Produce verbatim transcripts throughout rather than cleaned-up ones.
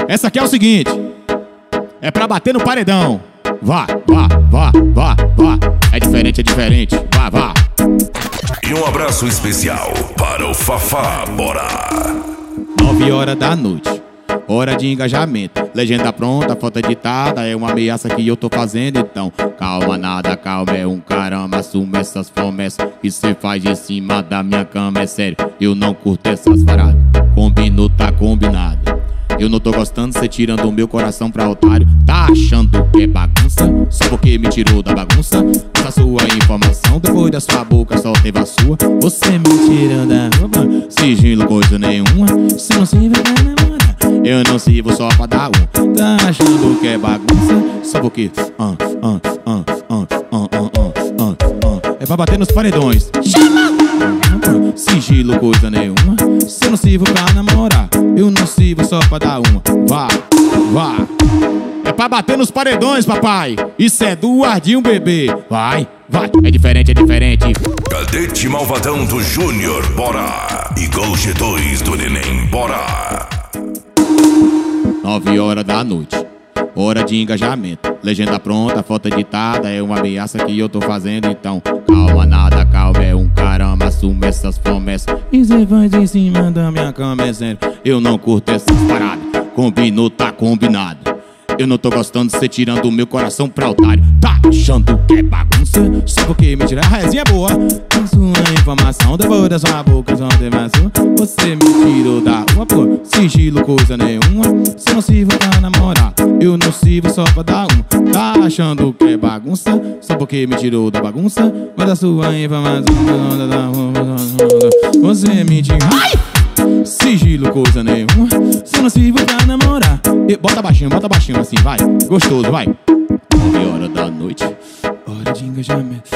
Essa aqui é o seguinte, é pra bater no paredão. Vá, vá, vá, vá, vá. É diferente, é diferente. Vá, vá. E um abraço especial para o Fafá Bora. Nove horas da noite, hora de engajamento. Legenda pronta, foto editada. É uma ameaça que eu tô fazendo. Então, calma, nada, calma, é um caramba. Assume essas promessas que cê faz em cima da minha cama. É sério, eu não curto essas paradas. Combinou, tá combinado. Eu não tô gostando, cê tirando o meu coração pra otário. Tá achando que é bagunça? Só porque me tirou da bagunça. Essa sua informação, depois da sua boca só teve a sua. Você me tirando da roupa, sigilo coisa nenhuma. Se não se vai namorar, eu não sirvo só pra dar um. Tá achando que é bagunça? Só porque ah, ah, ah, ah, ah, ah, ah, ah. É pra bater nos paredões. Chama! Sigilo coisa nenhuma. Se eu não sirvo pra namorar, eu não sirvo só pra dar uma. Vá, vá. É pra bater nos paredões, papai. Isso é do Ardinho, bebê. Vai, vai. É diferente, é diferente. Cadete Malvadão do Júnior, bora. E Gol G dois do Neném, bora. Nove horas da noite, hora de engajamento. Legenda pronta, foto editada. É uma ameaça que eu tô fazendo. Então, calma, nada, calma, é um caramba. Assume essas promessas e cê faz em cima da minha cama. É sério, eu não curto essas paradas. Combinou, tá combinado. Eu não tô gostando de cê tirando o meu coração pra otário. Tá achando que é bagunça? Só porque me tira a resinha é boa. A sua informação, depois da sua boca só teve a sua. Você me tirou da rua, pô. Sigilo coisa nenhuma. Se eu não sirvo pra namorar, eu não sirvo só pra dar um. Tá achando que é bagunça? Só porque me tirou da bagunça. Mas a sua informação, você me tirou. Ai! Sigilo coisa nenhuma. Se eu não sirvo pra namorar, e bota baixinho, bota baixinho assim, vai. Gostoso, vai. Nove horas da noite, hora de engajamento.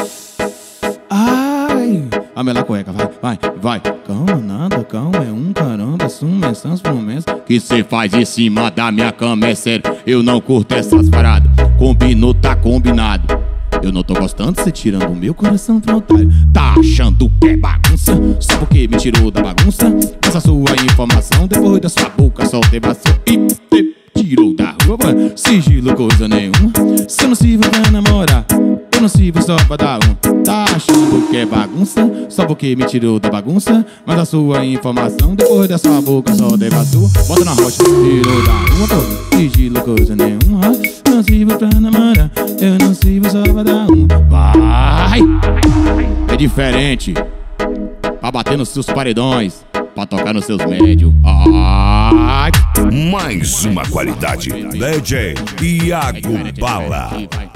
Ai, a mela cueca, vai, vai, vai. Calma, nada, calma, é um caramba. Assume essas promessas que cê faz em cima da minha cama. É sério, eu não curto essas paradas. Combinou, tá combinado. Eu não tô gostando de cê tirando o meu coração pra otário. Tá achando que é bagunça? Só porque me tirou da bagunça. Essa sua informação, depois da sua boca só teve a sua. E te tirou da rua, sigilo coisa nenhuma. Se eu não sirvo pra namorar, eu não sirvo só pra dar um. Tá achando que é bagunça? Só porque me tirou da bagunça. Mas a sua informação, depois da sua boca só teve a sua. Bota na rocha, tirou da rua, pô. Sigilo coisa nenhuma. Não sirvo pra namorar, eu não sirvo só pra dar um. Vai! É diferente. Pra bater nos seus paredões, pra tocar nos seus médios. Ai! Mais uma qualidade. D J Iago Bala.